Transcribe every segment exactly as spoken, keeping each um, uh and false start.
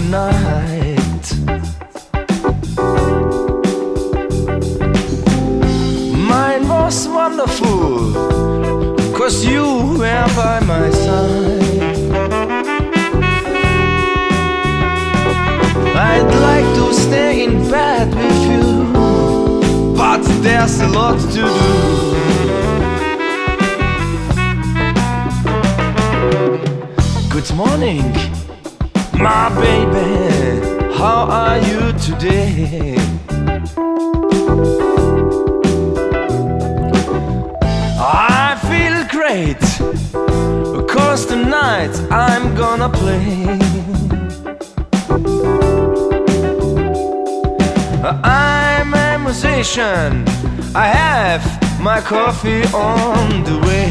tonight. Mine was wonderful, 'cause you were by my side. I'd like to stay in bed with you, but there's a lot to do. Good morning, my baby, how are you today? I feel great, 'cause tonight I'm gonna play. I'm a musician, I have my coffee on the way.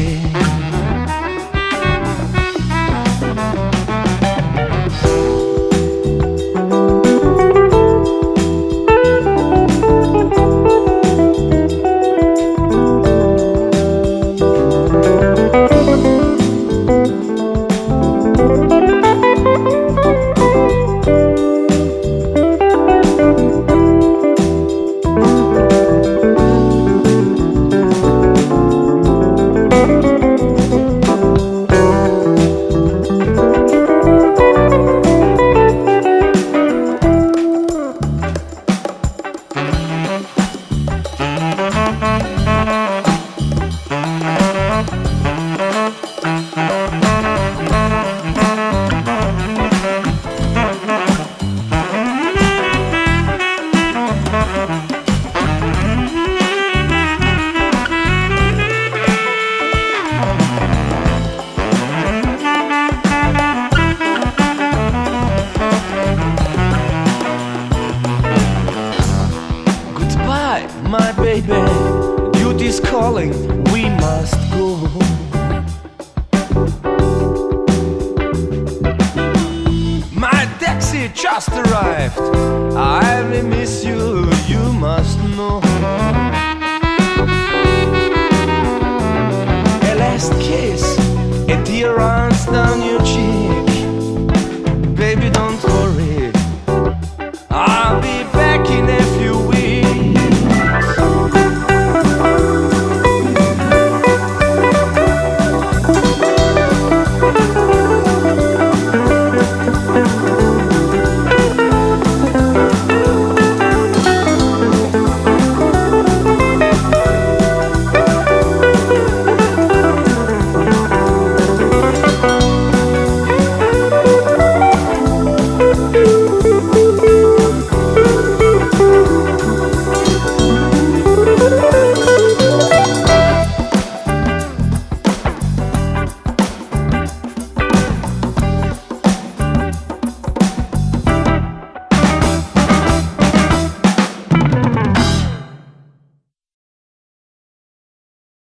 My baby, duty's calling, we must go. My taxi just arrived, I will miss you, you must know. A last kiss, a tear runs down your